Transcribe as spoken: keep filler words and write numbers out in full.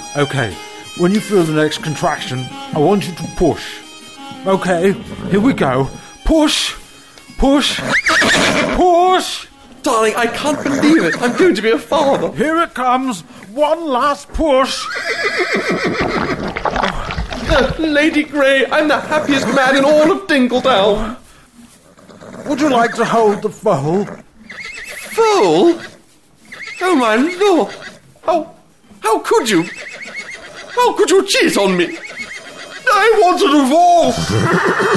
Okay, when you feel the next contraction, I want you to push. Okay, here we go. Push! Push! Push! Darling, I can't believe it. I'm going to be a father. Here it comes. One last push. Uh, Lady Grey, I'm the happiest man in all of Dingletown. Would you like to hold the foal? Foal? Oh, my lord. How, how could you? How could you cheat on me? I want a divorce.